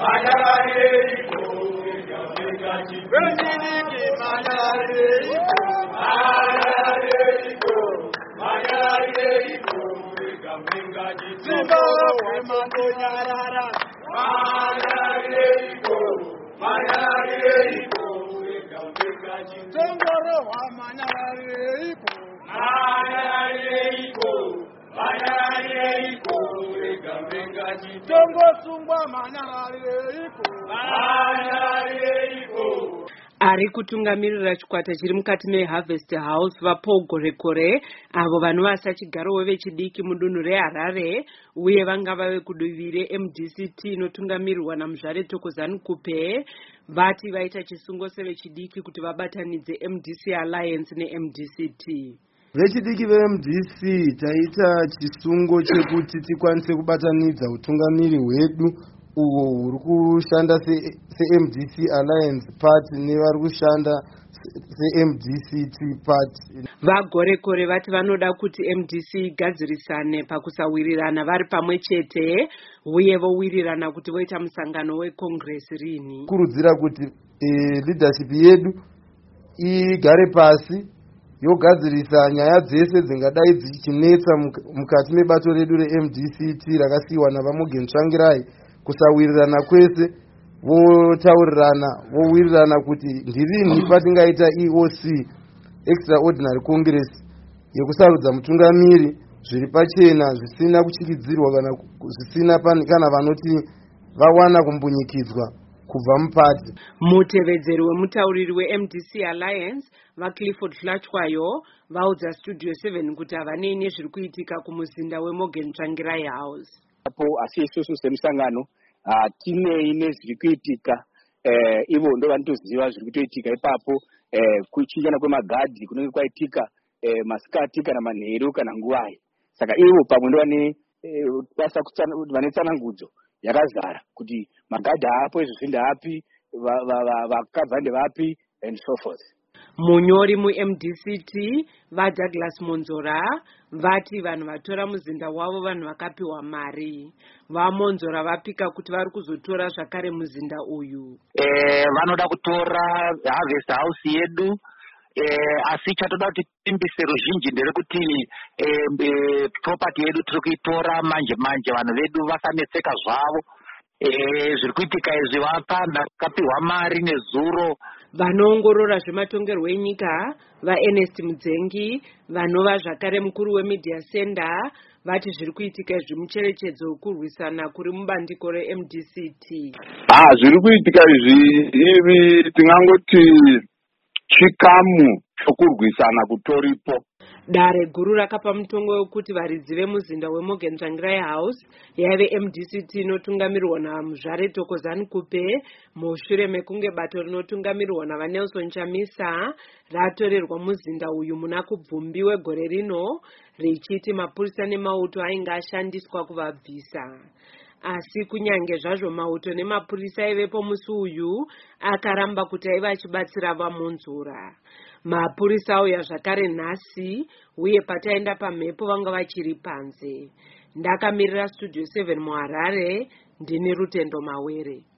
Ari kutungamirira chikwata chiri mukati meHarvest House vaPaul Gorekore avo vanovasa chigaro vechidiki mudunhu reHarare uye vanga vave kudivi reMDCT inotungamirirwa naMuzvare Thokozani Kupe vati vaita chisungo sevechidiki kuti vabatanidze MDC Alliance neMDCT. Vechidiki veMDC taita chisungo chekuti tikwanise kubatanidza utungamiri hwedu uwo huri kushanda seMDC Alliance party nevari kushanda seMDCT party. VaGorekore vati vanoda kuti MDC igadzirisane pakusawirirana vari pamwe chete uye vowirirana kuti voita musangano weCongress rini. Kurudzira kuti leadership yedu igare pasi yogadzirisa nyaya dzese dzingadai dzichinetsa mukati mebato redu reMDCT rakasiyiwa navaMorgan Tsvangirai. Kusawirirana kwese votaurirana vowirirana kuti ndirini patingaita EOC Extraordinary Congress yekusarudza mutungamiri zviri pachena zvisina kuchikidzirwa kana zvisina kana vanoti vawana kumbunyikidzwa kubva mupati. Mutevedzeri wemutauriri weMDC Alliance vaClifford Hlachwayo vaudza Studio 7 kuti havanei nezviri kuitika kumuzinda weMorgan Tsvangirai House. Apo asi isusu semusangano tinei nezviri kuitika ivo ndo vanotoziva zviri kutoitika ipapo kuchichana kwemagadhi kunenge kwaitika masikati kana manheru kana nguwai. Saka ivo pamwe ndo vane tsanangudzo yakazara kuti magadhi apo izvo zvindapi vakabva ndevapi and so forth. Munyori muMDCT vaDouglas Monzora vati vanhu vatora muzinda wavo vanhu vakapiwa mari. VaMonzora vapika kuti vari kuzotora zvakare muzinda uyu. Vanoda kutora Harvest House yedu asi chatoda kuti timbise ruzhinji nderekuti property yedu tiri kuitora manje vanhu vedu vasanetseka zvavo. Zviri kuitika izvi vakapiwa mari nezuro. Vanoongorora zvematongerwo enyika vaErnest Mudzengi vanova zvakare mukuru weMedia Center vati zviri kuitika izvi mucherechedzo wekurwisana kuri mubandiko reMDCT. Zviri kuitika izvi tingangoti chikamu chokurwisana kutoripo. Dare guru rakapa mutongo wekuti varidzi vemuzinda weMorgan Tsvangirai House yaive MDCT inotungamirirwa naMuzvare Thokozani Kupe mushure mekunge bato rinotungamirirwa navaNelson Chamisa ratorerwa muzinda uyu muna kubvumbi wegore rino richiti mapurisa nemauto ainge ashandiswa kuvabvisa. Asi kunyange zvazvo mauto nemapurisa aivepo musi uyu akaramba kuti aiva achibatsira vaMonzora. Mapurisa auya zvakare nhasi uye pataenda pamhepo vanga vachiri panze. Ndakamirira Studio 7 muHarare ndini Rutendo Mawere.